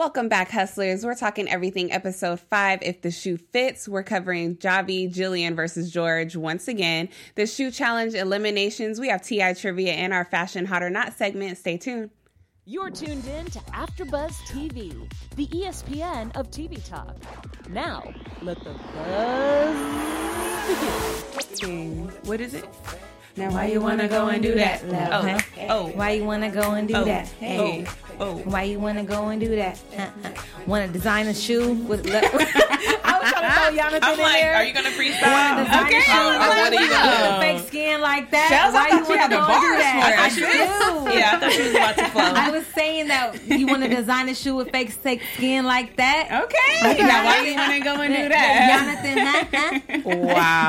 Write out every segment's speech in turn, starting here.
Welcome back, hustlers. We're talking everything episode 5, If the Shoe Fits. We're covering Javi, Jillian versus George once again. The shoe challenge eliminations. We have TI trivia and our fashion hot or not segment. Stay tuned. You're tuned in to AfterBuzz TV, the ESPN of TV talk. Now, let the buzz begin. What is it? Now why you wanna go and do that? Why you wanna go and do that? Hey. Why you wanna go and do that? Wanna design a shoe with? I was trying to throw Jonathan in there. Are you gonna freestyle? Okay. What are you gonna do? Fake skin like that. Shells, Why I thought you had the wanna go bars and do that? for it. I do. Yeah, I thought she was about to flow. I was saying that you want to design a shoe with fake skin like that. Okay. Now why you want to go and do that? Jonathan,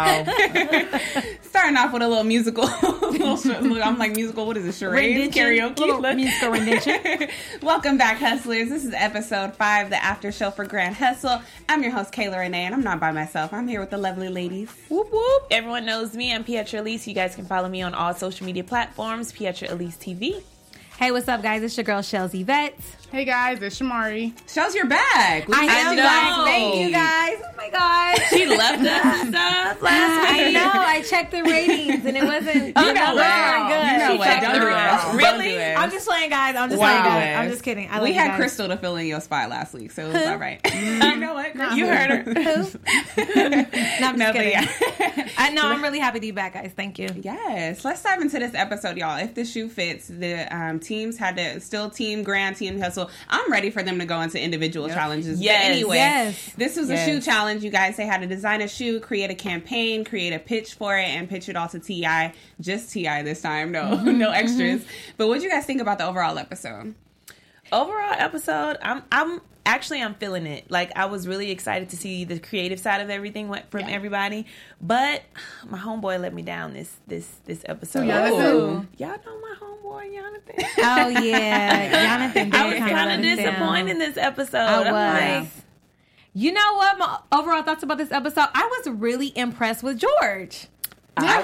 Wow. Starting off with a little musical. I'm like musical. What is it? Charades? Karaoke? Musical rendition. Welcome back, hustlers. This is episode 5, the after show for Grand Hustle. I'm your host, Kayla Renee, and I'm not by myself. I'm here with the lovely ladies. Whoop whoop. Everyone knows me. I'm Pietra Elise. You guys can follow me on all social media platforms. Pietra Elise TV. Hey, what's up, guys? It's your girl, Shells Yvette. Hey, guys. It's Shamari. Shows you're back. I am know. back. Thank you, guys. Oh, my God. She left us and stuff last week. I know. I checked the ratings, and it wasn't You know what? good. You know what? Don't do it. Really? Don't do it. I'm just playing, guys. I'm just Wow. playing, guys. I'm just kidding. I love We you had guys. Crystal to fill in your spot last week, so it was all right. You know what? You heard her. No, I'm just kidding. Yeah. I'm really happy to be back, guys. Thank you. Yes. Let's dive into this episode, y'all. If the shoe fits, the teams had to still team Grand, team Hustle. I'm ready for them to go into individual challenges. Yes. But anyway, Yes. this was a shoe challenge. You guys, they had to design a shoe, create a campaign, create a pitch for it, and pitch it all to TI. Just TI this time. No extras. But what do you guys think about the overall episode? Overall episode, I'm feeling it. Like, I was really excited to see the creative side of everything from everybody, but my homeboy let me down this episode. Jonathan? Y'all know my homeboy Jonathan. Oh, yeah. Jonathan did I was kind kind of disappointed in this episode. I'm like, You know what? My overall thoughts about this episode, I was really impressed with George. I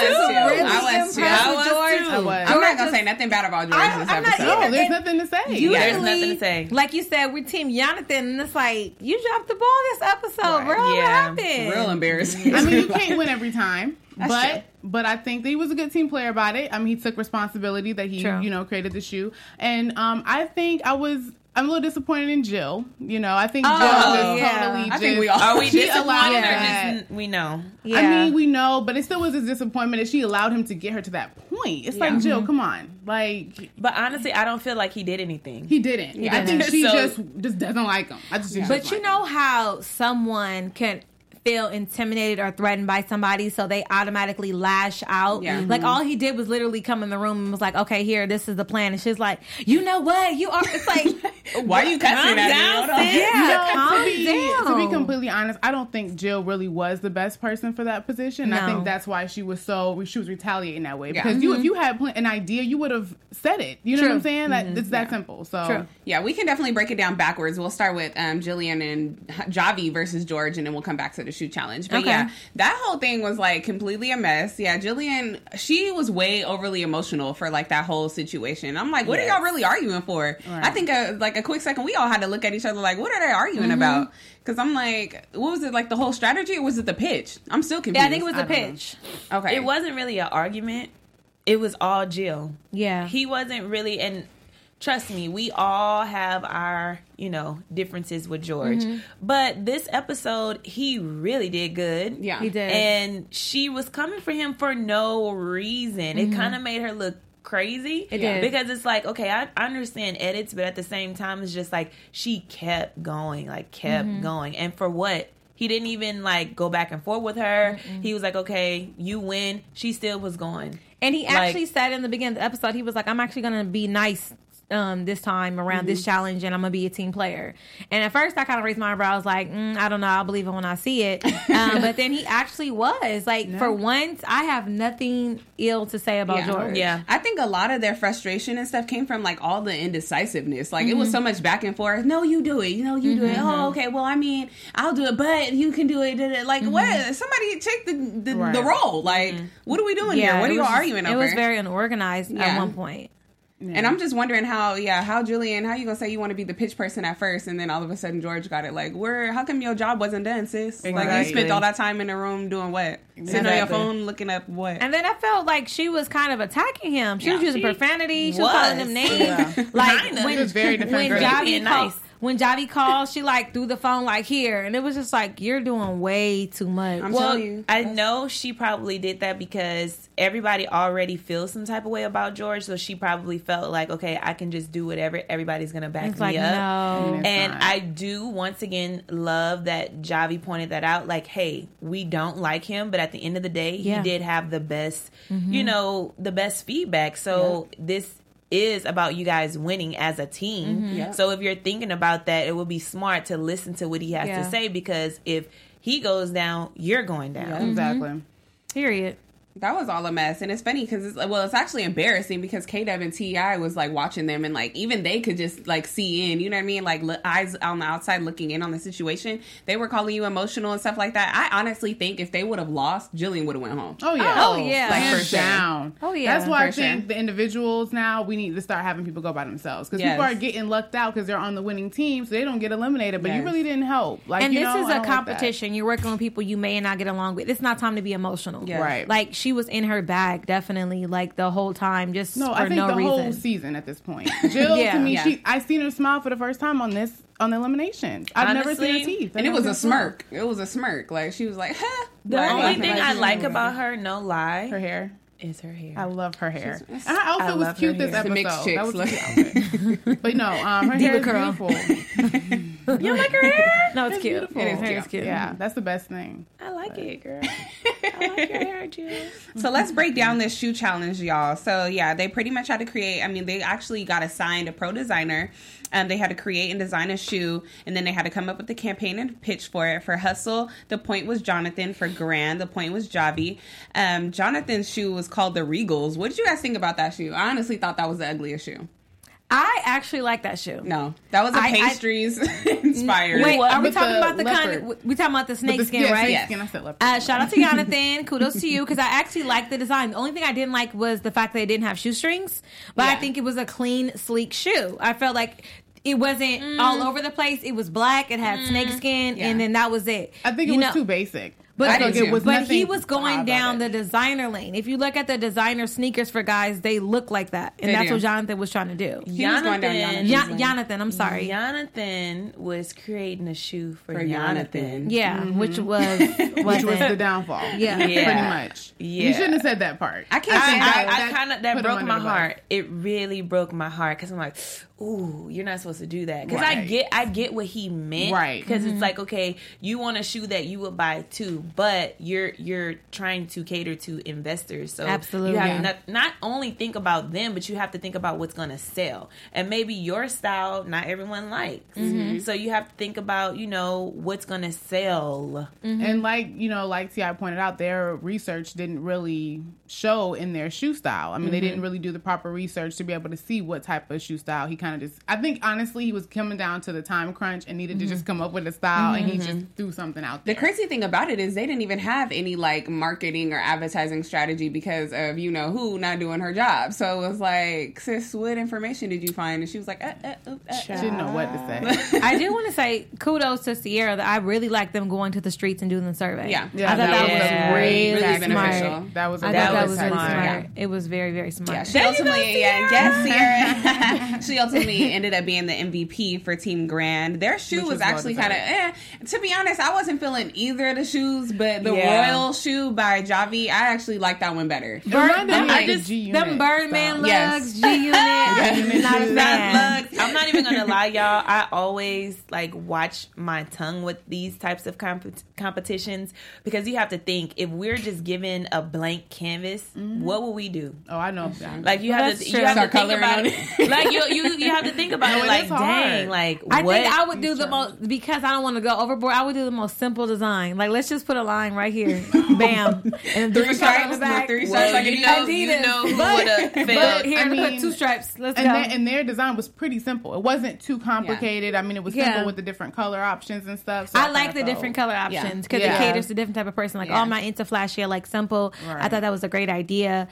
was too. George. I'm not going to say nothing bad about George this episode. No, there's nothing to say. there's nothing to say. Like you said, we're Team Jonathan, and it's like, you dropped the ball this episode, bro. What Yeah. happened? Real embarrassing. I mean, you can't win every time. That's But I think that he was a good team player about it. I mean, he took responsibility that he, created the shoe. And I think I'm a little disappointed in Jill. I think Jill just totally I think we all Are we she disappointed allowed or that. just we know? Yeah. I mean, we know, but it still was a disappointment that she allowed him to get her to that point. It's like, Jill, come on. Like, But honestly, I don't feel like he did anything. he didn't. I think she So- just doesn't like him. I just think she But doesn't you like know how someone can feel intimidated or threatened by somebody, so they automatically lash out. Yeah. Like, all he did was literally come in the room and was like, okay, here, this is the plan. And she's like, you know what? You are. It's like, Why are you cussing at me? Hold on. yeah, calm to be down. completely honest, I don't think Jill really was the best person for that position. No. I think that's why she was retaliating that way. Yeah. Because if you had an idea, you would have said it. You know what I'm saying? It's that simple. So True. Yeah, we can definitely break it down backwards. We'll start with Jillian and Javi versus George, and then we'll come back to the shoe challenge. But yeah, that whole thing was like completely a mess. Yeah, Jillian, she was way overly emotional for like that whole situation. I'm like, what are y'all really arguing for? Right. I think like a quick second, we all had to look at each other like, what are they arguing about? Because I'm like, what was it, like the whole strategy, or was it the pitch? I'm still confused. Yeah, I think it was the pitch. Okay. It wasn't really an argument. It was all Jill. Yeah. He wasn't really, and trust me, we all have our, differences with George. But this episode, he really did good. Yeah. He did. And she was coming for him for no reason. It kind of made her look crazy. It did. Because it's like, okay, I understand edits, but at the same time, it's just like she kept going, going. And for what? He didn't even go back and forth with her. He was like, okay, you win. She still was going. And he actually said in the beginning of the episode, he was like, I'm actually going to be nice this time around this challenge, and I'm going to be a team player. And at first, I kind of raised my eyebrows like, I don't know, I'll believe it when I see it. But then he actually was. For once, I have nothing ill to say about George. Yeah. I think a lot of their frustration and stuff came from all the indecisiveness. It was so much back and forth. No, you do it. You do it. Oh, okay. Well, I mean, I'll do it, but you can do it. What? Somebody take the role. What are we doing here? What are you arguing over? It was very unorganized at one point. And I'm just wondering how Julian, how you gonna say you want to be the pitch person at first, and then all of a sudden George got it? Like, how come your job wasn't done, sis? Exactly. Like, you spent all that time in the room doing what? Sitting on your phone looking up what? And then I felt like she was kind of attacking him. She was using profanity. She was calling him names. Yeah. Like She was very defensive. When Javi called, she like threw the phone like here, and it was just like, you're doing way too much. I'm telling you. I know she probably did that because everybody already feels some type of way about George, so she probably felt like, okay, I can just do whatever. Everybody's gonna back me up. No. And I do once again love that Javi pointed that out. Like, hey, we don't like him, but at the end of the day, he did have the best, the best feedback. So this is about you guys winning as a team. So if you're thinking about that, it would be smart to listen to what he has to say, because if he goes down, you're going down. Exactly. Period. That was all a mess. And it's funny because it's actually embarrassing because K-Dub and T.I. was like watching them, and like even they could just like see in, you know what I mean? Like eyes on the outside looking in on the situation. They were calling you emotional and stuff like that. I honestly think if they would have lost, Jillian would have went home. Oh yeah. Oh yeah. Like, Hands for down. Oh yeah. That's why I For think sure. the individuals now, we need to start having people go by themselves, because people are getting lucked out because they're on the winning team, so they don't get eliminated. But you really didn't help. Like, and you this know, is I a don't like competition. You're working with people you may not get along with. It's not time to be emotional. Yeah. Right. Like, she was in her bag, definitely, like the whole time, just that. No, for I think no the reason. whole season at this point. Jill, to me, I seen her smile for the first time on the eliminations. I've never seen her teeth, And it was a smirk. It was a smirk. Like, she was like, huh. The Like, only thing like, I like about her, no lie, her hair. is her hair. I love her hair. And her outfit was love cute her this hair. episode. The mixed chicks. That was a cute outfit. But no, her hair is curl. beautiful. You like her hair? No, it's cute. beautiful. It is. Her hair is cute. Yeah, that's the best thing. I like it, girl. I like your hair, Jill. So let's break down this shoe challenge, y'all. So yeah, they pretty much had to create, they actually got assigned a pro designer. They had to create and design a shoe, and then they had to come up with the campaign and pitch for it. For Hustle, the point was Jonathan. For Grand, the point was Javi. Jonathan's shoe was called the Regals. What did you guys think about that shoe? I honestly thought that was the ugliest shoe. I actually like that shoe. No, that was a pastries inspired. Wait, are we With talking the about the leopard. kind of, we talking about the snake skin, yeah, right? snake skin, I said leopard. Shout out to Jonathan. Kudos to you, because I actually liked the design. The only thing I didn't like was the fact that it didn't have shoestrings, but I think it was a clean, sleek shoe. I felt like it wasn't all over the place. It was black. It had snake skin, and then that was it. I think it was too basic. But, I did too. He was going down the the designer lane. If you look at the designer sneakers for guys, they look like that. And that's what Jonathan was trying to do. He was going down Jonathan, I'm sorry. Jonathan was creating a shoe for Jonathan. Yeah, which was the downfall. Yeah. Pretty much. Yeah. You shouldn't have said that part. I can't say I kind of, that put him broke under my the bus. heart. It really broke my heart, because I'm like, ooh, you're not supposed to do that. Because Right. I get what he meant. Right. Because it's like, okay, you want a shoe that you would buy too, but you're trying to cater to investors. So Absolutely. you have not only think about them, but you have to think about what's going to sell. And maybe your style, not everyone likes. So you have to think about, what's going to sell. And like T.I. pointed out, their research didn't really show in their shoe style. They didn't really do the proper research to be able to see what type of shoe style. He kind of just, I think honestly, he was coming down to the time crunch and needed to just come up with a style, and he just threw something out there. The crazy thing about it is they didn't even have any like marketing or advertising strategy because of who not doing her job. So it was like, sis, what information did you find? And she was like, She didn't know what to say. I do want to say kudos to Sierra that I really like them going to the streets and doing the survey. Yeah. I thought that was really really smart. beneficial. That was I thought that was really really smart. Yeah. It was very, very smart. Yeah, she ultimately, Sierra. She ultimately ended up being the MVP for Team Grand. Their shoe was actually kind of, to be honest, I wasn't feeling either of the shoes, but the Royal shoe by Javi, I actually like that one better. Them Birdman lugs, Yes. G-Unit, not a fan. I'm not even gonna lie, y'all. I always watch my tongue with these types of competitions, because you have to think, if we're just given a blank canvas, what will we do? Oh, I know. You have to think about it. Like you have to think about it. Like, dang, like I what? think I would do the most, because I don't want to go overboard. I would do the most simple design. Like, let's just put put a line right here. Bam. And 3 stripes on the back. 3 stripes like you know who would have failed. But here, I to mean, put 2 stripes. Let's go. And their design was pretty simple. It wasn't too complicated. I mean, it was simple with the different color options and stuff. So I like the different color options because it caters to different type of person. Like, I'm not into flashy. I like simple. Right. I thought that was a great idea.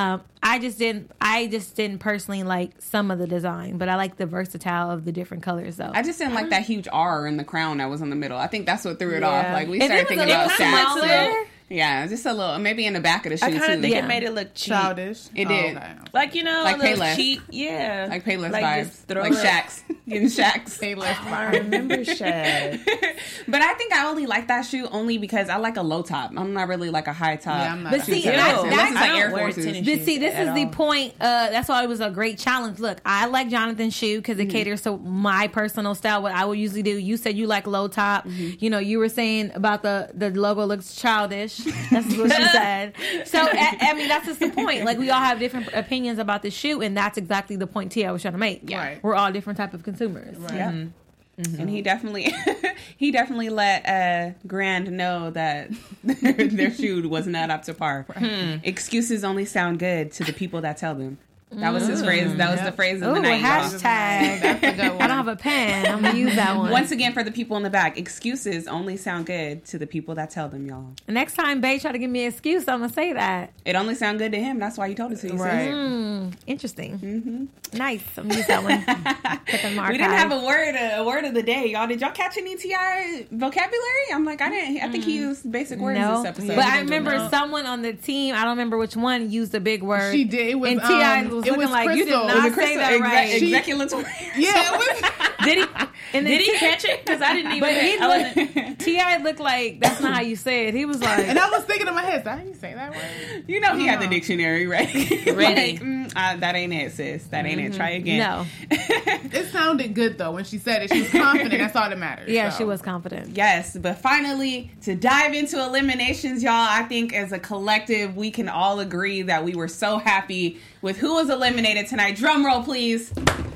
I just didn't personally like some of the design, but I like the versatile of the different colors though. I just didn't like that huge R in the crown that was in the middle. I think that's what threw it off. Like we started thinking about stats. Yeah, just a little, maybe in the back of the shoe too. I kind of think it made it look cheap. Childish. It did. Okay. Like, you know, like a little Payless. cheap. Yeah. Like Payless like vibes. Like Shaq's. Getting Shaq's. Payless. I remember Shaq. But I think I only like that shoe only because I like a low top. I'm not really like a high top. Yeah, I'm not. But see, unless it's I like don't Air wear Forces. tennis This is the all. point. That's why it was a great challenge. Look, I like Jonathan's shoe because it caters to my personal style. What I would usually do. You said you like low top. You know, you were saying about the logo looks childish. That's what she said. So I mean, that's just the point. Like we all have different opinions about the shoe, and that's exactly the point Tia was trying to make. Yeah. Right. We're all different type of consumers. Right. Yeah. Mm-hmm. And he definitely let Grand know that their shoe was not up to par. Excuses only sound good to the people that tell them. That was his phrase. That was the phrase of the night. Hashtag. That's a good one. I don't have a pen. I'm gonna use that one. Once again, for the people in the back, excuses only sound good to the people that tell them, y'all. Next time Bae try to give me an excuse, I'm gonna say that. It only sound good to him. That's why he told us to. Right. Interesting. Mm-hmm. Nice. I'm gonna use that one. We didn't have a word of the day, y'all. Did y'all catch any T.I. vocabulary? I'm like, I didn't. I think he used basic words this episode. But I remember someone on the team, I don't remember which one, used a big word. She did. It was, and T.I. was looking like, Crystal. you did not say that right. Execulatory. Yeah, it was. Did he? Did he catch it? Because I didn't even. But T.I. looked like that's not how you say it. He was like, and I was thinking in my head, how do you say that word? You know, he had the dictionary right. Ready. Like, that ain't it, sis. That ain't it. Try again. No. It sounded good though when she said it. She was confident. That's all that matters. Yeah, so. she was confident. Yes, but finally, to dive into eliminations, y'all, I think as a collective, we can all agree that we were so happy with who was eliminated tonight. Drum roll, please.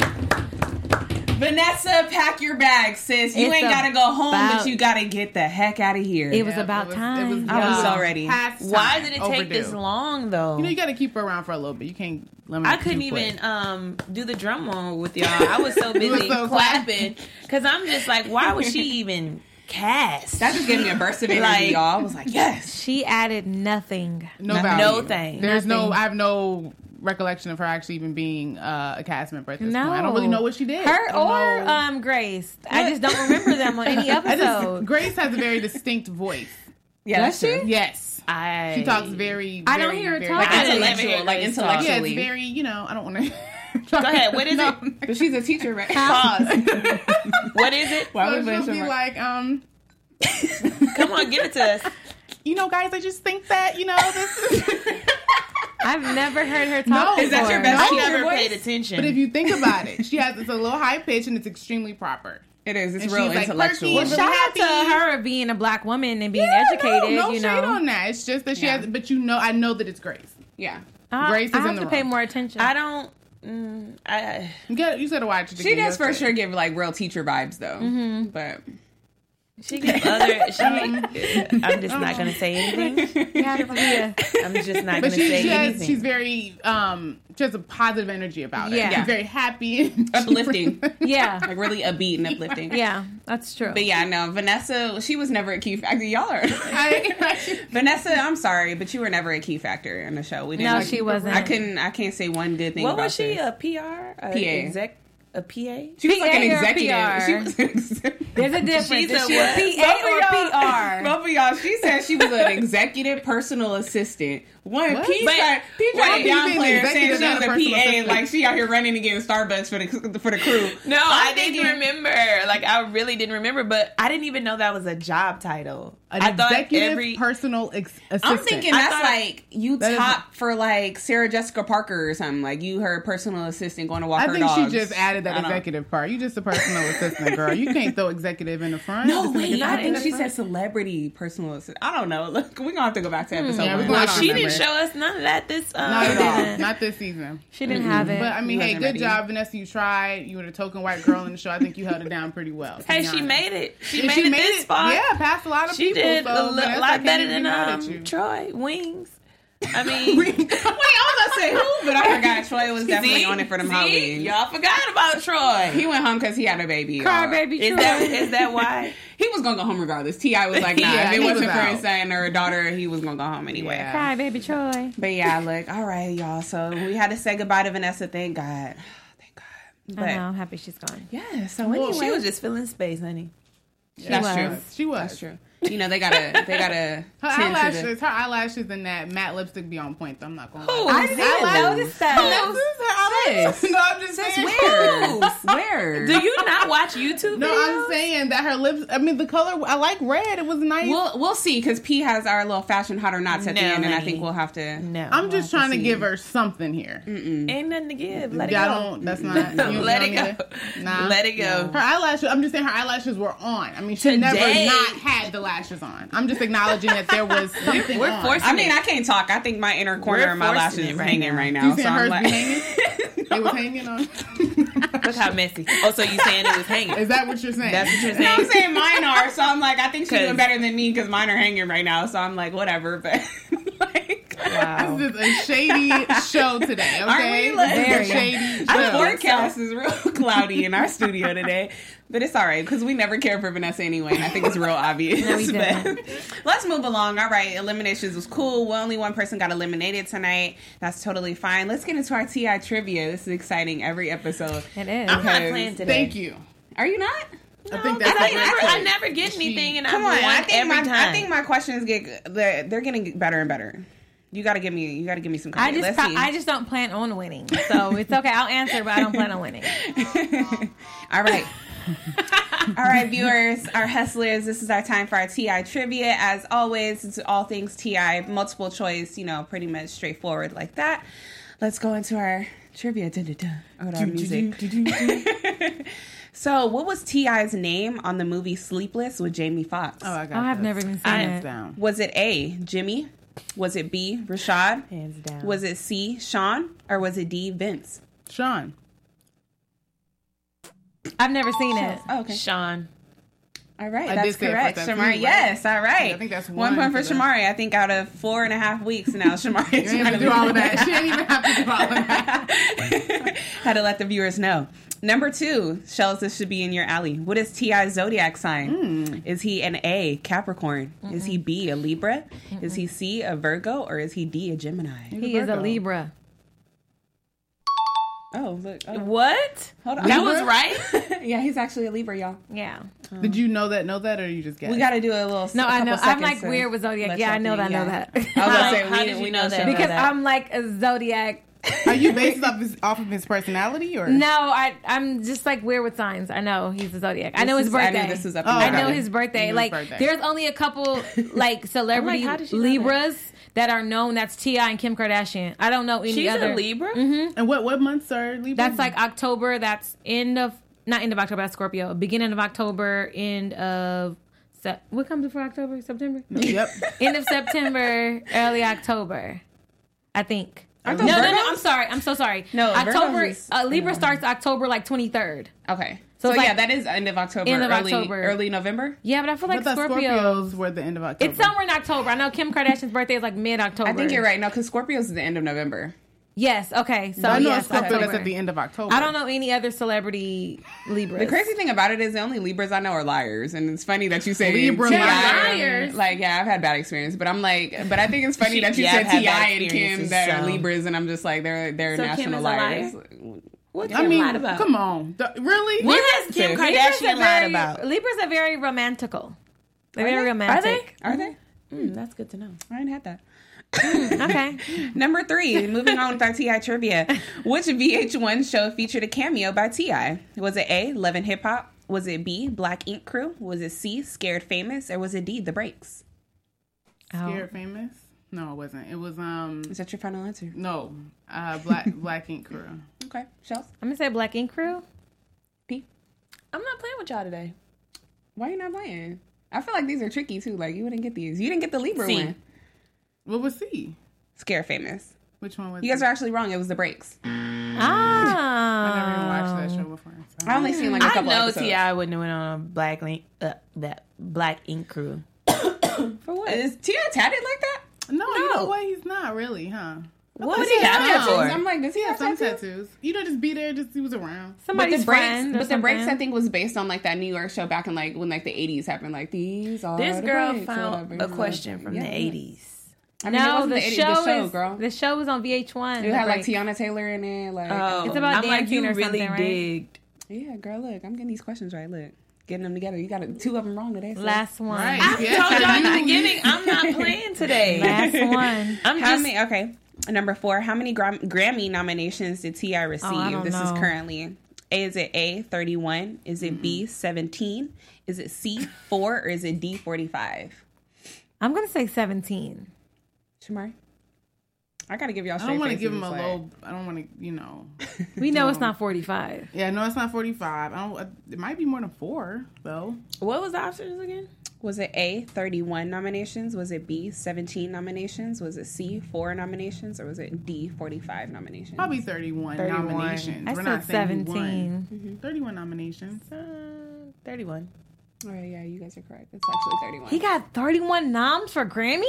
Vanessa, pack your bags, sis. You ain't got to go home, but you got to get the heck out of here. It was about time. I was so ready. Why did it take this long, though? You know, you got to keep her around for a little bit. You can't limit I couldn't even do the drum roll with y'all. I was so busy clapping because I'm just like, why was she even cast? That just gave me a burst of energy, y'all. I was like, yes. She added nothing. No value. No thing. There's nothing. I have no recollection of her actually even being a cast member at this point. I don't really know what she did. Her or Grace. I just don't remember them on any episode. Grace has a very distinct voice. Yeah, Does she? Yes. She talks very, I don't hear her talk. Like intellectually. Yeah, it's very, you know, I don't want to. Go ahead. What is it? But she's a teacher, right? Pause. What is it? So she'll be like, come on, give it to us. You know, guys, I just think that, you know, this is... I've never heard her talk. Is that your best I teacher never voice? paid attention. But if you think about it, it's a little high pitch and it's extremely proper. It is. It's And real she's like intellectual. quirky Well, and shout out happy. to her being a black woman and being educated. No you shade know, on that. It's just that she has, but you know, I know that it's Grace. Yeah. Grace is I in have the to pay room. more attention. I don't. You said to watch it. She does for sure give like real teacher vibes though. Mm-hmm. But She gives other. I'm just not going to say anything. I'm just not going to say anything. She's very. She has a positive energy about it. Yeah. She's very happy, and uplifting. Yeah. Like really upbeat and uplifting. Yeah, that's true. But yeah, no, Vanessa, she was never a key factor. Y'all are. I Vanessa, I'm sorry, but you were never a key factor in the show. We didn't. No, she wasn't. I can't say one good thing. What about was she? this. A PR? PA. Exec? A PA? She was like an PA or executive. PR? She was. There's a difference. She's Is a she what? a PA or PR? Both of y'all. She said she was an executive personal assistant. P tried to downplay her saying she was a PA, like she out here running to get Starbucks for the crew. No, I didn't remember. Like, I really didn't remember, but I didn't even know that was a job title. I thought executive personal assistant. I'm thinking that's like you top for like Sarah Jessica Parker or something. Like you her personal assistant going to walk her dogs. I think she just added that executive part. You just a personal assistant, girl. You can't throw executive in the front. No, Assistant wait, I executive think in she the said front? celebrity personal assistant. I don't know. Look, we're gonna have to go back to episode Yeah, one. we're I gonna don't She remember. didn't show us none of that this Not at didn't. all. Not this season. She didn't have it. But I mean, You hey, wasn't good ready. job, Vanessa. You tried. You were the token white girl in the show. I think you held it down pretty well. to Hey, be she honest. made it. She And made it this far. Yeah, past a lot of She people. did so a Vanessa, I lot can't better even than be mad at you. Troy Wings. I mean, Wait, I was gonna say who, but I forgot. Troy was definitely on it for them hot wings. Y'all forgot about Troy. He went home because he had a baby. Cry, y'all. baby, Is that why? He was gonna go home regardless. T.I. was like, nah, Yeah, if it he wasn't was for out. his son or daughter, he was gonna go home anyway. Yeah. Cry, baby Troy. But yeah, look, all right, y'all. So we had to say goodbye to Vanessa. Thank God. Thank God. But I know. I'm happy she's gone. yeah, so Well, anyway, She was just filling space, honey. that's true. She was. That's true. You know, they gotta Her tend to the, eyelashes and that matte lipstick be on point. Though, I'm not gonna Who? lie. I didn't even notice that. Sis. No, I'm just saying. Where? Do you not watch YouTube No, videos? I'm saying that her lips. I mean, the color. I like red. It was nice. We'll see because P has our little fashion hot or nots at the No, end, and I honey. think we'll have to. No. I'm just trying to see. give her something here. Ain't nothing to give. Let it I go. don't. That's not. You Let don't it go. need Nah. Let it go. Her eyelashes. I'm just saying her eyelashes were on. I mean, she Today. never not had the lashes on. I'm just acknowledging that there was something We're on. forcing I mean, I can't talk. I think my inner corner We're of my forcing lashes it is right hanging now. right You now. saying So I'm hers like, be hanging? It was hanging on. Look how messy. Oh, so you saying it was hanging? Is that what you're saying? That's what you're no, I'm saying. saying mine are. So I'm like, I think she's 'Cause- doing better than me because mine are hanging right now. So I'm like, whatever. But like, Wow. This is a shady show today. Okay, we, like, This is a very? shady our show. forecast is real cloudy in our studio today. But it's all right because we never care for Vanessa anyway. And I think it's real obvious. No, we But don't. let's move along. All right, eliminations was cool. Well, only one person got eliminated tonight. That's totally fine. Let's get into our TI trivia. This is exciting every episode. It is. I'm not Because- playing today. Thank you. Are you not? I think that's I never get anything, and Come I on, won every time. I think my questions they're getting better and better. You gotta give me some credit. Let's see. I just don't plan on winning, so it's okay. I'll answer, but I don't plan on winning. All right. All right, viewers, our hustlers, this is our time for our TI trivia. As always, it's all things TI, multiple choice, pretty much straightforward like that. Let's go into our trivia. With our music. So, what was T.I.'s name on the movie Sleepless with Jamie Foxx? Oh, I got I've this. never even seen Hands it. down. Was it A, Jimmy? Was it B, Rashad? Hands down. Was it C, Sean? Or was it D, Vince? Sean. I've never seen it. Oh, okay. Sean? All right, I that's did say it correct. first, that's Shamari, you, yes, all right. Yeah, I think that's one one point for for that. Shamari. I think out of 4.5 weeks now, Shamari You didn't have to do all of that. She didn't even have to do all of that. had to let the viewers know. Number 2, Shells, this should be in your alley. What is T.I.'s zodiac sign? Is he an A, Capricorn? Is he B, a Libra? Is he C, a Virgo? Or is he D, a Gemini? He is a Virgo. Libra. Oh, look. Oh. What? Hold on. That was right? Yeah, he's actually a Libra, y'all. Yeah. Did you know that, or you just guessed? We got to do a little. No, a I couple know. I'm seconds like to weird with zodiac. let Yeah, I y'all know that. I think, know yeah. that. I was gonna say, How did you know that? Because that. I'm like a zodiac. Are you based off of his personality, or No, I'm just like weird with signs. I know he's a zodiac. I know his birthday. I knew this was up. Oh, in I my know alley. his birthday. You know Like, his birthday. there's only a couple like celebrity how did she know Libras that are known. That's T.I. and Kim Kardashian. I don't know any She's other. a Libra? and what months are Libra? That's like October. That's not end of October. That's Scorpio. Beginning of October. End of what comes before October? September. Yep. End of September. Early October. I think. No, those no, Virgos? I'm sorry. I'm so sorry. No, October. Virgos is- Libra starts October like 23rd. Okay. So So it's yeah, like- that is end of October. End of early, October. Early November. Yeah, but I feel like But the Scorpios. Scorpios were the end of October. It's somewhere in October. I know Kim Kardashian's birthday is like mid-October. I think you're right. No, because Scorpios is the end of November. Yes. Okay. So I know yes, a Scorpio October. that's at the end of October. I don't know any other celebrity Libras. The crazy thing about it is the only Libras I know are liars, and it's funny that you say Libra T.I. liars. Like, yeah, I've had bad experience, but I'm like, but I think it's funny that you Yeah, said I've had T.I. bad and Kim experiences, that are so. Libras, and I'm just like, they're So Kim national is a liars. What I Kim mean, lied about? come on. Really? What has Kim Libras Kardashian lied about? Libras are very romantical. They're very they? romantic. Are they? That's good to know. I ain't had that. Okay. Number 3, moving on with our T.I. trivia. Which VH1 show featured a cameo by T.I.? Was it A, Love and Hip Hop? Was it B, Black Ink Crew? Was it C, Scared Famous? Or was it D, The Breaks? Scared Famous? No, it wasn't. It was Is that your final answer? no, Black Ink Crew. Okay, Shells? I'm gonna say Black Ink Crew. D? I'm not playing with y'all today. Why you not playing? I feel like these are tricky too. Like you wouldn't get these. You didn't get the Libra C. one. What was C? Scare Famous. Which one was You guys it? are actually wrong. It was The Breaks. I never even watched Ah. that show before. So. I only seen like a I couple know episodes. T.I. wouldn't have went on a that Black Ink Crew. For what? Is T.I. tatted like that? No, you know what? He's not really, huh? What would he have Yeah. that for? I'm like, does he have Some tattoos? tattoos. You know, just be there. Just he was around. But Somebody's the breaks, friend or but the breaks, I something. think, was based on like that New York show back in like when like the 80s happened. Like these are This the girl breaks or found whatever. a question from Yeah. the 80s. I mean, it No, wasn't the 80s, show is girl. the show was on VH1. It The had like Break. Tiana Taylor in it. Like, Oh, It's about I'm like, dancing you or really something, right? digged. yeah, girl, look, I'm getting these questions right. Look, getting them together. You got two of them wrong today. So. Last one. Right. I Yeah. told y'all in the beginning, I'm not playing today. Last one. I'm How just many? Okay, number 4. How many Grammy nominations did T.I. receive? don't This is know. currently. Is it A, 31? Is it B, 17? Is it C, 4? Or is it D, 45? I'm gonna say 17. Shamari? I gotta give y'all I straight don't want to faces. give him a Like, low. I don't want to, you know. We know it's not 45. Yeah, no, it's not 45. It might be more than 4 though. what was the options again? Was it A, 31 nominations? Was it B, 17 nominations? Was it C, 4 nominations? Or was it D, 45 nominations? Probably 31, 31. nominations. I We're said not saying he 17. won. 31 nominations. 31. Oh, yeah, you guys are correct. It's actually 31. He got 31 noms for Grammys?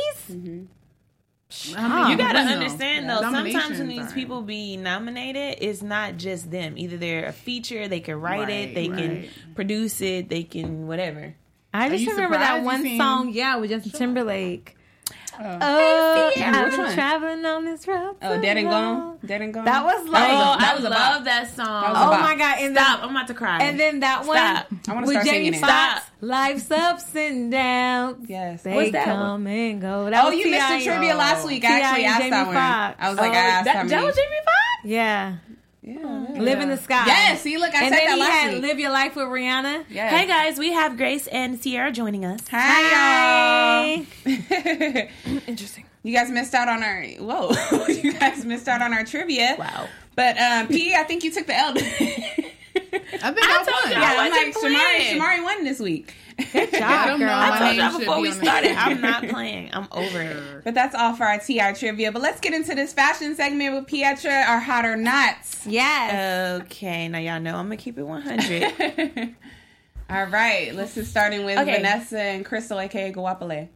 I mean, You gotta no. understand though, sometimes when Nominations these are- people be nominated, it's not just them. Either they're a feature, they can write it, Right, they can right. produce it, they can whatever. I just you remember that surprised you one seen- song, with Justin Timberlake. Which I've been one? traveling on this road. Oh, Dead and so Gone? long. Dead and Gone? That was like, that was a bop. love that song. was a oh bop. my God. And Stop! then, I'm about to cry. and then that one Stop. I want to with start Jamie singing it. Foxx, Life's Ups and Downs. Yes. They What's that come and go. That Oh, was you missed the T.I. trivia last week. I T.I. actually and asked Jamie that one. Foxx. I was like, I asked how that many. was Jamie Foxx? Yeah. Yeah. Live in the Sky. Yes, see, look, I and said then that he last had week. Live Your Life with Rihanna. Yes. Hey guys, we have Grace and Sierra joining us. Hi, Hi. y'all. Interesting. You guys missed out on our you guys missed out on our trivia. Wow. But P, I think you took the L. I think I told won. you. Yeah, I I'm like wasn't playing. Shamari won this week. Good job, I don't know. girl. My I told name y'all should before be we on the started, trivia. I'm not playing. I'm over it. But that's all for our TI trivia. But let's get into this fashion segment with Pietra, our hot or nots. Yes. Okay, now y'all know I'm gonna keep it 100. All right, let's just starting with Okay. Vanessa and Crystal, aka Guapale.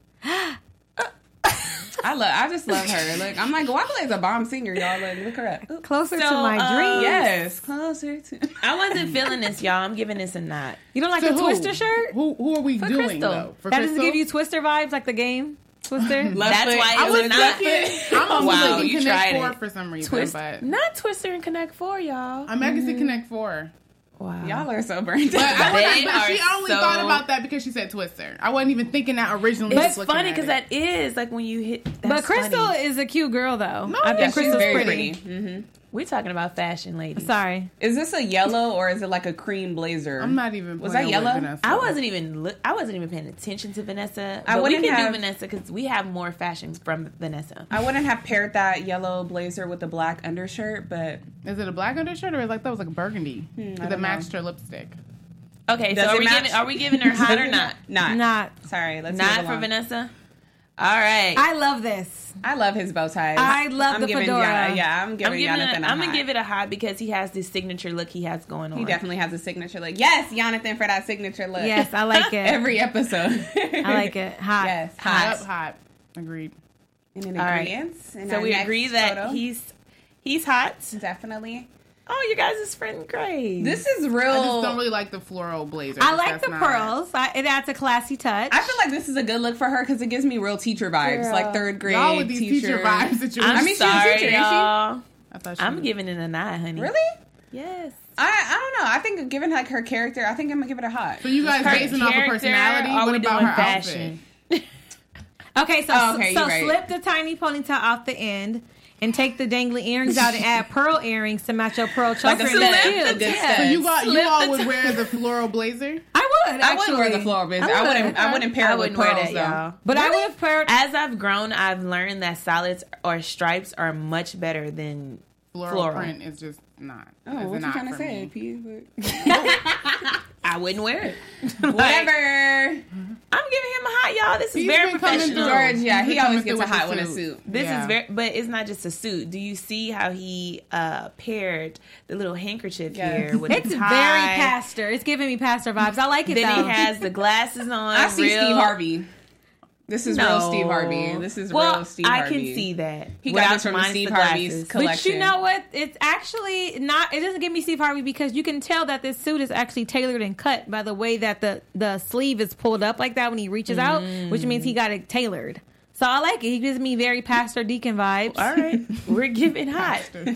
I just love her. Look, I'm like, Guapale is a bomb singer, y'all. Look her up. Closer to So, my dreams. Yes, closer to. I wasn't feeling this, y'all. I'm giving this a knot. You don't like To the who? Twister shirt? Who are we doing Crystal. though? For That Crystal? doesn't give you Twister vibes like the game? Twister? Left That's foot. why I it was was not. thinking. I'm almost Wow, thinking you Connect tried 4 it. for some reason, Twist, but not Twister and Connect 4, y'all. I'm not gonna say Connect 4. Wow. Y'all are so burnt But, out. They she are only so- thought about that because she said Twister. I wasn't even thinking that originally. It's just looking funny at because it. that is like when you hit. But that's Crystal funny. is a cute girl, though. No, I yeah, think she's Crystal's very pretty. pretty. We're talking about fashion, ladies. Sorry. Is this a yellow or is it like a cream blazer? I'm not even. Was playing that yellow? with Vanessa. I wasn't even paying attention to Vanessa. I But we wouldn't can have- do Vanessa because we have more fashions from Vanessa. I wouldn't have paired that yellow blazer with the black undershirt, but Is it a black undershirt or is like that was like a burgundy? Because don't it matched her lipstick. Okay, Does so it match? are we giving her hot or not? not. Not. Sorry, let's Not move for along. Vanessa. All right. I love this. I love his bow ties. I love the giving fedora. I'm giving Jonathan a I'm hot. gonna give it a hot because he has this signature look he has going on. He definitely has a signature look. Yes, Jonathan for that signature look. Yes, I like it. Every episode. I like it. Hot. Yes, Hot. hot. Yep, hot. Agreed. And in All right. ingredients. in So our we next agree that photo. he's hot. Definitely. Oh, you guys is friend Grace. This is real. I just don't really like the floral blazer. I like That's the not- pearls. It adds a classy touch. I feel like this is a good look for her because it gives me real teacher vibes, Girl. like third grade Y'all with these teacher vibes that you're. I'm I mean, she's a sorry, teacher, ain't she? y'all. I thought she I'm was. giving it a 9, honey. Really? Yes. I don't know. I think given like her character, I think I'm gonna give it a hot. So you guys Her basing off of character, personality? or What we about doing her fashion? outfit? Okay, so Oh, okay, so you're right. slip the tiny ponytail off the end and take the dangly earrings out and add pearl earrings to match your pearl choker. Like a and slip, that's a cute. good Yeah. So you Slip all the would wear the floral blazer? I would. I wouldn't wear the actually. floral blazer. I would. I wouldn't pair I it with wouldn't wear pearls that, though. y'all. But I would have paired. As I've grown, I've learned that solids or stripes are much better than floral print is just not. Oh, what you trying to say, P? I wouldn't wear it. Whatever. I'm giving him a hot, y'all. This is very professional. George, yeah, he always gets a hot one in a suit. This is very, but it's not just a suit. Do you see how he paired the little handkerchief here with it's the tie? very pastor. It's giving me pastor vibes. I like it. Then though. he has the glasses on. I see Steve Harvey. This is real Steve Harvey. This is real Steve Harvey. I can see that. He got this from Steve Harvey's collection. But you know what? It's actually not. It doesn't give me Steve Harvey because you can tell that this suit is actually tailored and cut by the way that the sleeve is pulled up like that when he reaches out, which means he got it tailored. So I like it. He gives me very pastor deacon vibes. All right, we're giving hot.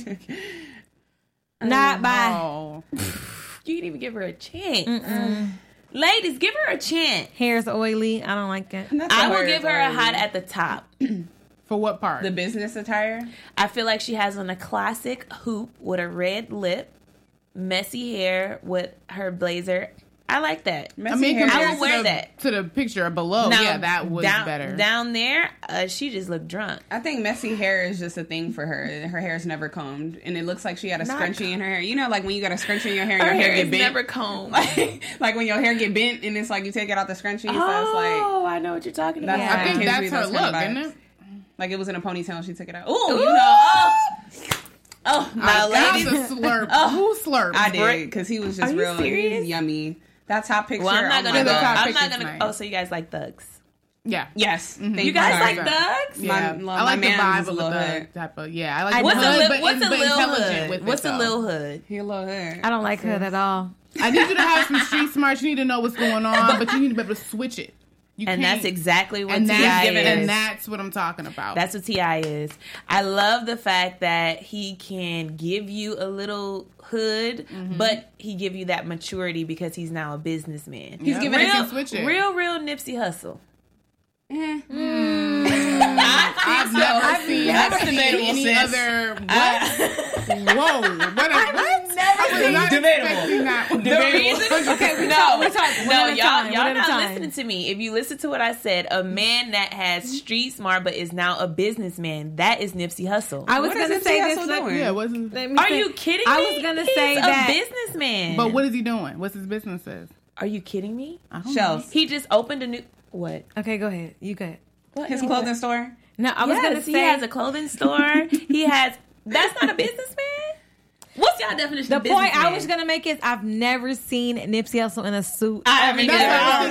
Not by. Oh. You didn't even give her a chance. Ladies, give her a chance. Hair's oily. I don't like it. I will give her a hot at the top. For what part? The business attire? I feel like she has on a classic hoop with a red lip, messy hair with her blazer. I like that. I mean, I will wear that. To the picture below. Now, yeah, that was better. Down there, she just looked drunk. I think messy hair is just a thing for her. Her hair's never combed, and it looks like she had a scrunchie in her hair. You know, like when you got a scrunchie in your hair, and your hair get bent. Never combed. like when your hair get bent, and it's like you take it out the scrunchie. So it's like, I know what you're talking about. I think that's her look, isn't it? Like it was in a ponytail, and she took it out. Ooh, you know. Oh, my ladies. A slurp. Who slurped? I did because he was just real. Serious? He's yummy. That top picture. Well, I'm not gonna go. I'm not gonna. Nice. Oh, so you guys like thugs? Yeah. Yes. Mm-hmm. You guys like thugs? Yeah. I like the vibe of the type of. Yeah. I like. What's a little hood? What's a little hood? He a little hood. I don't like hood at all. I need you to have some street smarts. You need to know what's going on, but you need to be able to switch it. And that's exactly what T.I. is. And that's what I'm talking about. That's what T.I. is. I love the fact that he can give you a little hood, but he give you that maturity because he's now a businessman. He's giving it a switch it. Real Nipsey Hussle. I I've never seen any other. What? Whoa! What? I was not expecting that. The reason, Okay, y'all not listening to me. If you listen to what I said, a man that has street smart but is now a businessman, that is Nipsey Hussle. I was going to say this. Yeah, Are you kidding me? I was going to say that a businessman. But what is he doing? What's his business is? Are you kidding me? Shells. He just opened a new. What? Okay, go ahead. You go. His clothing store. No, I was going to say he has a clothing store. He has. That's not a businessman. What's y'all definition of businessman? The point I was going to make is I've never seen Nipsey Hussle in a suit. I agree with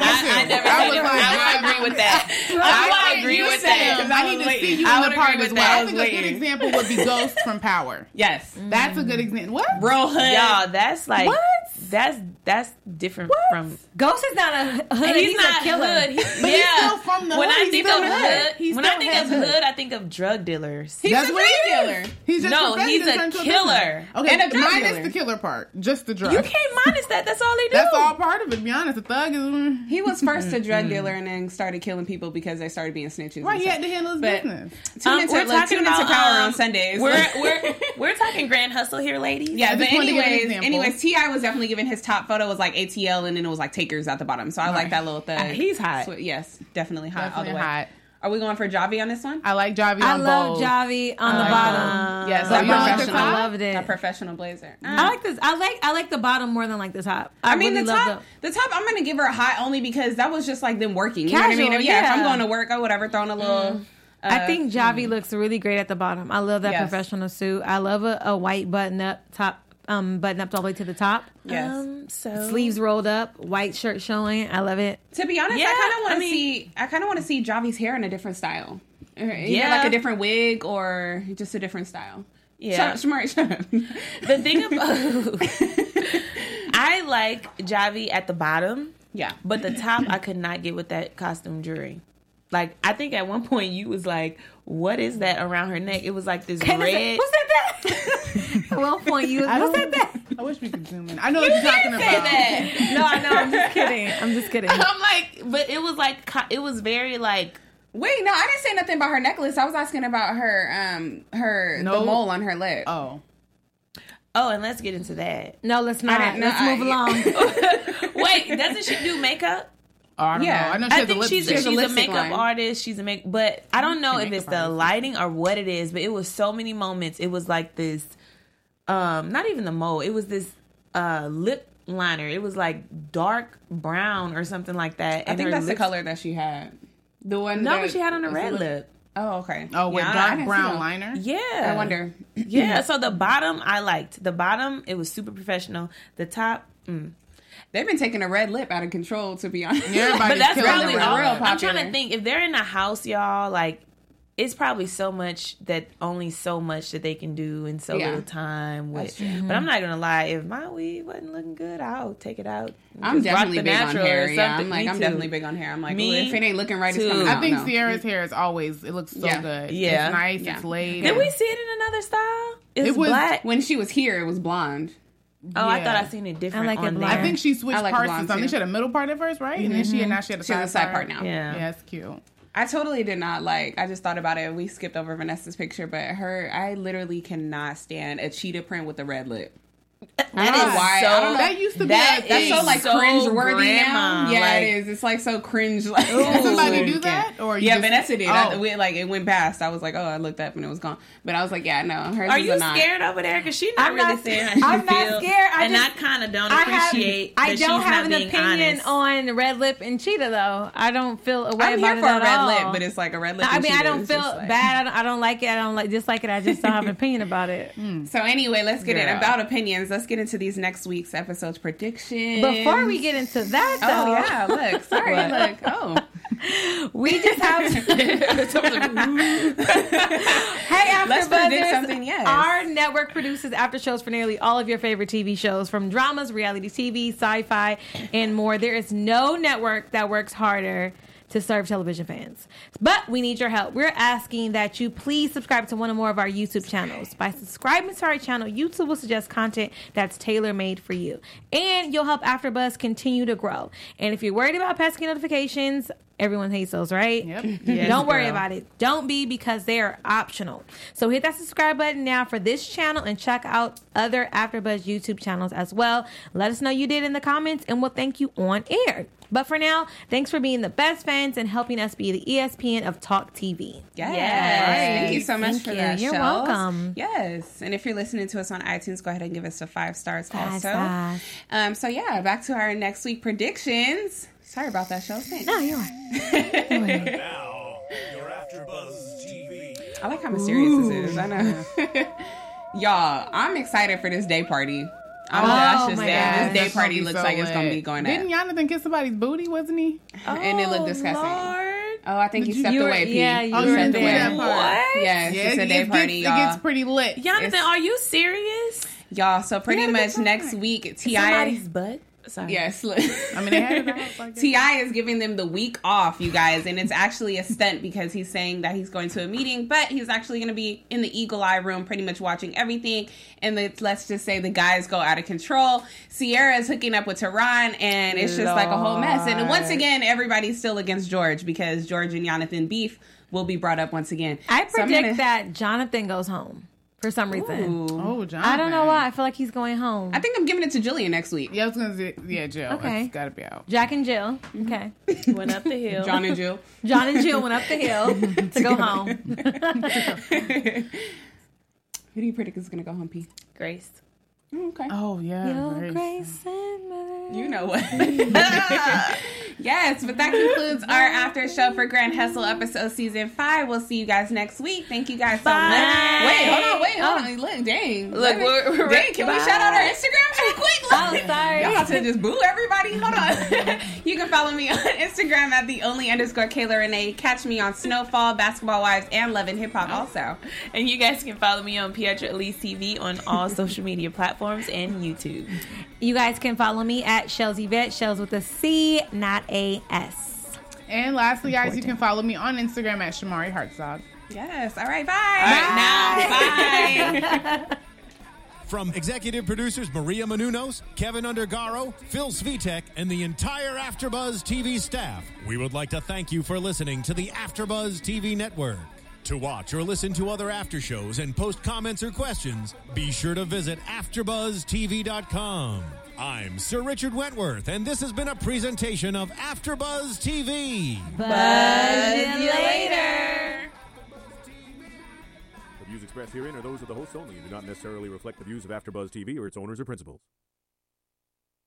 that. I agree with that. Because I need to see you in the part as well. I think a good example would be Ghost from Power. Yes. That's a good example. What? Real hood. Y'all, that's like... What? That's different from... Ghost is not a hood. He's not a killer. Hood. He's still from the when hood. I think of hood, I think of drug dealers. He's a drug dealer. He's a killer. Okay, and a drug minus dealer. The killer part. Just the drug. You can't minus that. That's all they do. That's all part of it, to be honest. The thug is... He was first a drug dealer and then started killing people because they started being snitches. Right, he had to handle his business. Tune into Power on Sundays. We're talking Grand Hustle here, ladies. Yeah, but anyways, T.I. was definitely giving his top photo was like ATL and then it was like Takers at the bottom. So I like that little thug. He's hot. Yes, definitely hot all the way. Hot. Are we going for Javi on this one? I like Javi I on love bold. Javi on the bottom. Yes, that professional. I loved it. That professional blazer. I like this. I like the bottom more than like the top. I mean, really the top, I'm going to give her a hot only because that was just like them working. You Casual, know what I mean? Yeah, if I'm yeah. going to work or whatever, throwing a little... I think Javi looks really great at the bottom. I love that professional suit. I love a white button-up top, button up all the way to the top. Yes. Sleeves rolled up, white shirt showing. I love it. To be honest, I kind of want to see Javi's hair in a different style. Yeah, like a different wig or just a different style. Yeah, shut up. The thing about I like Javi at the bottom. Yeah, but the top I could not get with that costume jewelry. Like I think at one point you was like, "What is that around her neck?" It was like this red. What's that? At one point you was. What's that? I wish we could zoom in. I know what you're talking about. That. No, I know. I'm just kidding. I'm like, but it was like it was very like. Wait, no, I didn't say nothing about her necklace. I was asking about the mole on her lip. Oh, and let's get into that. No, let's not. Let's move along. Wait, doesn't she do makeup? Oh, I don't know. I know I think she's a makeup artist. But I don't know if it's the lighting or what it is. But it was so many moments. It was like this not even the mole. It was this lip liner. It was like dark brown or something like that. I think that's the color that she had. The one. No, but she had on a red lip. Oh, okay. Oh, with I dark didn't see brown them. liner? Yeah. I wonder. Yeah, so the bottom, I liked. The bottom, it was super professional. The top, They've been taking a red lip out of control, to be honest. Yeah, everybody's But that's killing probably it with all. red. real I'm trying popular. to think. If they're in a house, y'all, like, it's probably so much that they can do in so Yeah. little time. That's With, true. but I'm not gonna lie. If my weave wasn't looking good, I'll take it out. I'm Just rock definitely the big on natural hair. or Yeah, something. I'm like, Me I'm too. definitely big on hair. I'm like, Me ooh, if it ain't looking right, too. it's coming out. I think no. Sierra's hair is always, it looks so Yeah. good. Yeah. It's nice, Yeah. it's laid. Did we see it in another style? It's It was- black. When she was here, it was blonde. Oh, I Yeah. thought I seen it different. I like it on black. there. I think she switched I like parts or blonde, something. too. She had a middle part at first, right? And then she had a She has a side part now. Yeah. Yeah, it's cute. I totally did not like. I just thought about it. We skipped over Vanessa's picture, but I literally cannot stand a cheetah print with a red lip. That I don't know is why. so. I don't know. That used to be That a That's thing. so like so cringe worthy now. grandma, Yeah, like- it is. It's like so cringe. Like Did somebody Yeah. do that? Or you Yeah, just- Vanessa did. Oh. It went past. I was like, oh, I looked up and it was gone. But I was like, yeah, no. Hers Are is you a not. scared over there? Because she's not I'm really not- saying how she I'm not feels. scared. I and just- I kind of don't appreciate I that she's don't have not an being opinion honest. on red lip and cheetah though. I don't feel a way I'm about here it for a at red all. lip, but it's like a red lip. I and mean, I cheetah. don't It's feel just like- bad. I don't like it. I don't like dislike it. I just don't have an opinion about it. So anyway, let's get it Girl. about opinions. Let's get into these next week's episode's predictions. Before we get into that, though, Oh yeah, look, sorry, look. Oh, we just have. Hey, let's predict AfterBuzzers, something. Yes, our network produces after shows for nearly all of your favorite TV shows, from dramas, reality TV, sci-fi, and more. There is no network that works harder to serve television fans. But we need your help. We're asking that you please subscribe to one or more of our YouTube channels. By subscribing to our channel, YouTube will suggest content that's tailor-made for you. And you'll help AfterBuzz continue to grow. And if you're worried about pesky notifications, everyone hates those, right? Yep. Yes, Don't worry girl. about it. Don't be, because they are optional. So hit that subscribe button now for this channel and check out other AfterBuzz YouTube channels as well. Let us know you did in the comments and we'll thank you on air. But for now, thanks for being the best fans and helping us be the ESPN of Talk TV. yes. Yes. Thank you so much Thank for you. that. You're Shells. welcome. Yes, and if you're listening to us on iTunes, go ahead and give us a 5 stars. 5 also. stars. So yeah, back to our next week predictions. Sorry about that, Shells. Thanks. No, you're right. Now, your AfterBuzz TV. I like how mysterious this is. I know. Y'all, I'm excited for this day party. I should my say God. this day That's gonna party be looks so like it's gonna lit. be going Didn't up, Jonathan kiss somebody's booty, wasn't he? and it looked disgusting. Lord. Oh, I think you stepped You were- away, P. yeah, you Oh, were you stepped didn't see that away. part. What? Yes, Yeah, it's a day party, it y'all. gets pretty lit. Jonathan, It's- are you serious? Y'all, so pretty had a good much next time. week, T.I. Somebody's butt? Sorry. Yes. I mean, they had it out like that. T.I. is giving them the week off, you guys, and it's actually a stunt because he's saying that he's going to a meeting, but he's actually going to be in the Eagle Eye room pretty much watching everything, and let's just say the guys go out of control. Sierra is hooking up with Tehran, and it's just like a whole mess. And once again, everybody's still against George because George and Jonathan beef will be brought up once again. I So I'm predict gonna- that Jonathan goes home for some reason. Ooh. Oh, Jonathan. I don't know why. I feel like he's going home. I think I'm giving it to Jillian next week. Yeah, I was gonna say, yeah, Jill. Okay. It's gotta be out. Jack and Jill. Okay. Went up the hill. John and Jill. John and Jill went up the hill to go home. Who do you predict is going to go home, P? Grace. Okay. Oh yeah. Your Grace. grace and mercy. You know what? Yes, but that concludes our after show for Grand Hustle episode season 5. We'll see you guys next week. Thank you guys so much. Wait, hold on. Look, dang. Look, we're dang, can we shout out our Instagram real quick? Oh, sorry. Y'all about to just boo everybody? Hold on. You can follow me on Instagram at @the_only_Kayla Renee. Catch me on Snowfall, Basketball Wives, and Love and Hip Hop also. And you guys can follow me on Pietra Elise TV on all social media platforms and YouTube. You guys can follow me at Shells Yvette, Shells with a C, not a S. And lastly, guys, you can follow me on Instagram at Shamari Hartzog. Yes. All right, bye. All right, now, bye. From executive producers Maria Menounos, Kevin Undergaro, Phil Svitek, and the entire AfterBuzz TV staff, we would like to thank you for listening to the AfterBuzz TV network. To watch or listen to other after shows and post comments or questions, be sure to visit AfterBuzzTV.com. I'm Sir Richard Wentworth, and this has been a presentation of AfterBuzz TV. Buzz you later. The views expressed herein are those of the hosts only and do not necessarily reflect the views of AfterBuzz TV or its owners or principals.